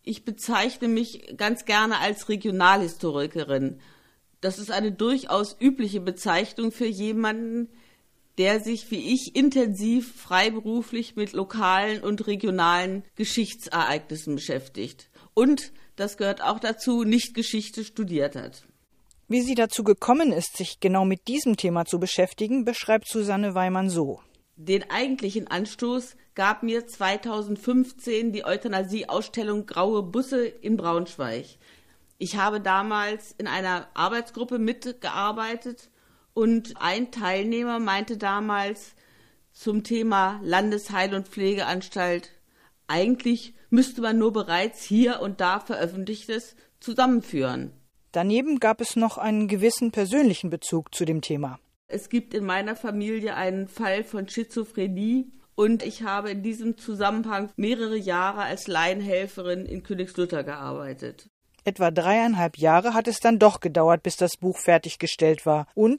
Ich bezeichne mich ganz gerne als Regionalhistorikerin. Das ist eine durchaus übliche Bezeichnung für jemanden, der sich wie ich intensiv freiberuflich mit lokalen und regionalen Geschichtsereignissen beschäftigt. Und, das gehört auch dazu, nicht Geschichte studiert hat. Wie sie dazu gekommen ist, sich genau mit diesem Thema zu beschäftigen, beschreibt Susanne Weimann so. Den eigentlichen Anstoß gab mir 2015 die Euthanasie-Ausstellung Graue Busse in Braunschweig. Ich habe damals in einer Arbeitsgruppe mitgearbeitet und ein Teilnehmer meinte damals zum Thema Landesheil- und Pflegeanstalt, eigentlich müsste man nur bereits hier und da Veröffentlichtes zusammenführen. Daneben gab es noch einen gewissen persönlichen Bezug zu dem Thema. Es gibt in meiner Familie einen Fall von Schizophrenie und ich habe in diesem Zusammenhang mehrere Jahre als Laienhelferin in Königslutter gearbeitet. Etwa 3,5 Jahre hat es dann doch gedauert, bis das Buch fertiggestellt war und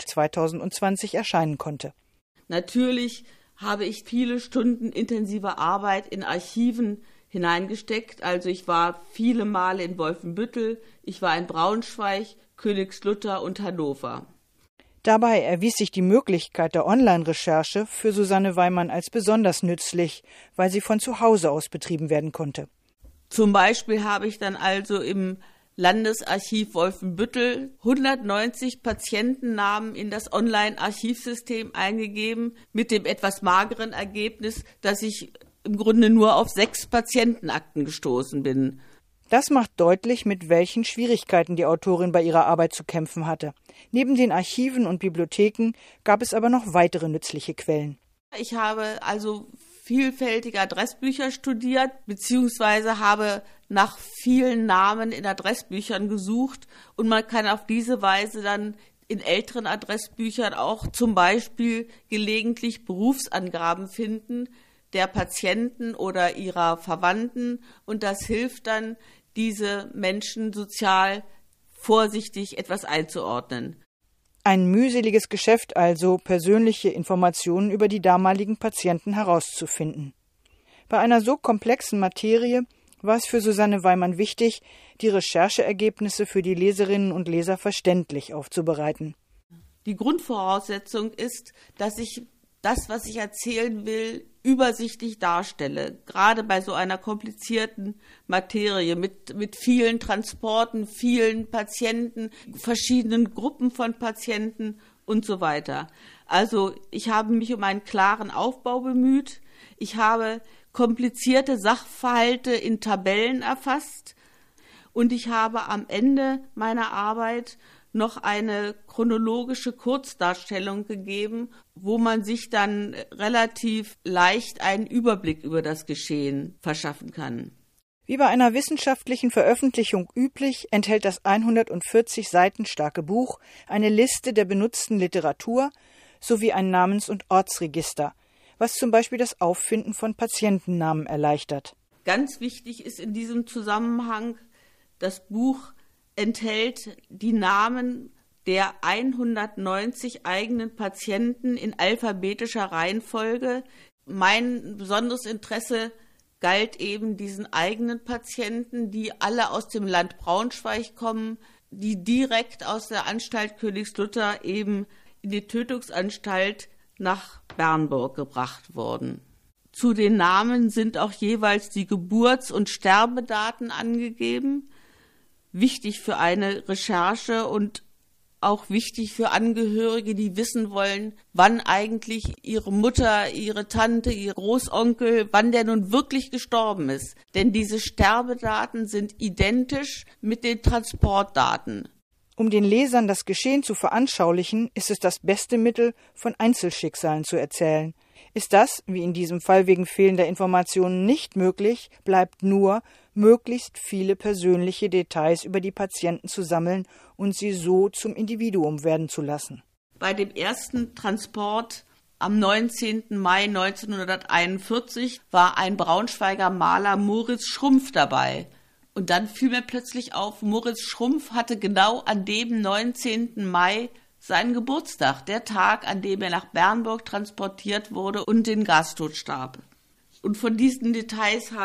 2020 erscheinen konnte. Natürlich habe ich viele Stunden intensiver Arbeit in Archiven hineingesteckt. Also ich war viele Male in Wolfenbüttel, ich war in Braunschweig, Königslutter und Hannover. Dabei erwies sich die Möglichkeit der Online-Recherche für Susanne Weimann als besonders nützlich, weil sie von zu Hause aus betrieben werden konnte. Zum Beispiel habe ich dann also im Landesarchiv Wolfenbüttel 190 Patientennamen in das Online-Archivsystem eingegeben, mit dem etwas mageren Ergebnis, dass ich im Grunde nur auf 6 Patientenakten gestoßen bin. Das macht deutlich, mit welchen Schwierigkeiten die Autorin bei ihrer Arbeit zu kämpfen hatte. Neben den Archiven und Bibliotheken gab es aber noch weitere nützliche Quellen. Ich habe also vielfältige Adressbücher studiert, beziehungsweise habe nach vielen Namen in Adressbüchern gesucht und man kann auf diese Weise dann in älteren Adressbüchern auch zum Beispiel gelegentlich Berufsangaben finden der Patienten oder ihrer Verwandten und das hilft dann, diese Menschen sozial vorsichtig etwas einzuordnen. Ein mühseliges Geschäft also, persönliche Informationen über die damaligen Patienten herauszufinden. Bei einer so komplexen Materie war es für Susanne Weimann wichtig, die Rechercheergebnisse für die Leserinnen und Leser verständlich aufzubereiten. Die Grundvoraussetzung ist, dass ich das, was ich erzählen will, übersichtlich darstelle. Gerade bei so einer komplizierten Materie mit vielen Transporten, vielen Patienten, verschiedenen Gruppen von Patienten und so weiter. Also ich habe mich um einen klaren Aufbau bemüht. Ich habe komplizierte Sachverhalte in Tabellen erfasst und ich habe am Ende meiner Arbeit noch eine chronologische Kurzdarstellung gegeben, wo man sich dann relativ leicht einen Überblick über das Geschehen verschaffen kann. Wie bei einer wissenschaftlichen Veröffentlichung üblich, enthält das 140 Seiten starke Buch eine Liste der benutzten Literatur sowie ein Namens- und Ortsregister, was zum Beispiel das Auffinden von Patientennamen erleichtert. Ganz wichtig ist in diesem Zusammenhang, das Buch enthält die Namen der 190 eigenen Patienten in alphabetischer Reihenfolge. Mein besonderes Interesse galt eben diesen eigenen Patienten, die alle aus dem Land Braunschweig kommen, die direkt aus der Anstalt Königslutter eben in die Tötungsanstalt nach Bernburg gebracht wurden. Zu den Namen sind auch jeweils die Geburts- und Sterbedaten angegeben. Wichtig für eine Recherche und auch wichtig für Angehörige, die wissen wollen, wann eigentlich ihre Mutter, ihre Tante, ihr Großonkel, wann der nun wirklich gestorben ist. Denn diese Sterbedaten sind identisch mit den Transportdaten. Um den Lesern das Geschehen zu veranschaulichen, ist es das beste Mittel, von Einzelschicksalen zu erzählen. Ist das, wie in diesem Fall wegen fehlender Informationen, nicht möglich, bleibt nur, möglichst viele persönliche Details über die Patienten zu sammeln und sie so zum Individuum werden zu lassen. Bei dem ersten Transport am 19. Mai 1941 war ein Braunschweiger Maler Moritz Schrumpf dabei. Und dann fiel mir plötzlich auf, Moritz Schrumpf hatte genau an dem 19. Mai seinen Geburtstag, der Tag, an dem er nach Bernburg transportiert wurde und den Gastod starb. Und von diesen Details habe ich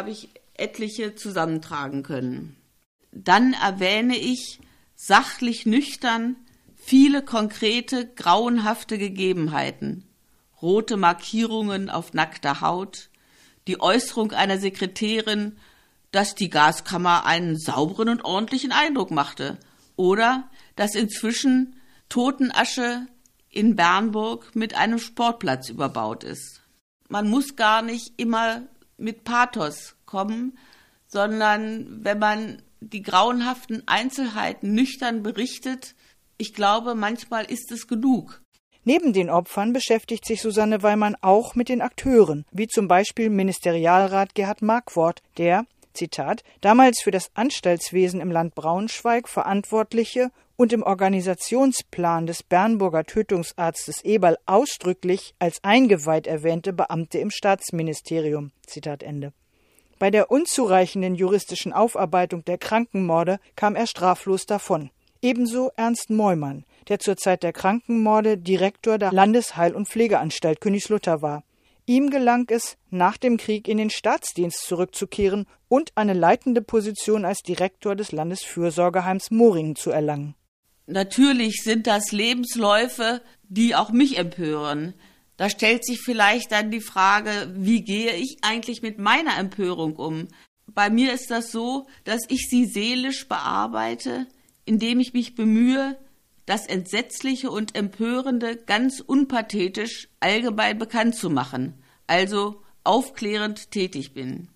etliche zusammentragen können. Dann erwähne ich sachlich nüchtern viele konkrete, grauenhafte Gegebenheiten. Rote Markierungen auf nackter Haut, die Äußerung einer Sekretärin, dass die Gaskammer einen sauberen und ordentlichen Eindruck machte, oder dass inzwischen Totenasche in Bernburg mit einem Sportplatz überbaut ist. Man muss gar nicht immer mit Pathos kommen, sondern wenn man die grauenhaften Einzelheiten nüchtern berichtet, ich glaube, manchmal ist es genug. Neben den Opfern beschäftigt sich Susanne Weimann auch mit den Akteuren, wie zum Beispiel Ministerialrat Gerhard Markwort, der, Zitat, damals für das Anstaltswesen im Land Braunschweig verantwortliche und im Organisationsplan des Bernburger Tötungsarztes Eberl ausdrücklich als eingeweiht erwähnte Beamte im Staatsministerium. Zitat Ende. Bei der unzureichenden juristischen Aufarbeitung der Krankenmorde kam er straflos davon. Ebenso Ernst Meumann, der zur Zeit der Krankenmorde Direktor der Landesheil- und Pflegeanstalt Königslutter war. Ihm gelang es, nach dem Krieg in den Staatsdienst zurückzukehren und eine leitende Position als Direktor des Landesfürsorgeheims Moringen zu erlangen. Natürlich sind das Lebensläufe, die auch mich empören. Da stellt sich vielleicht dann die Frage, wie gehe ich eigentlich mit meiner Empörung um? Bei mir ist das so, dass ich sie seelisch bearbeite, indem ich mich bemühe, das Entsetzliche und Empörende ganz unpathetisch allgemein bekannt zu machen, also aufklärend tätig bin.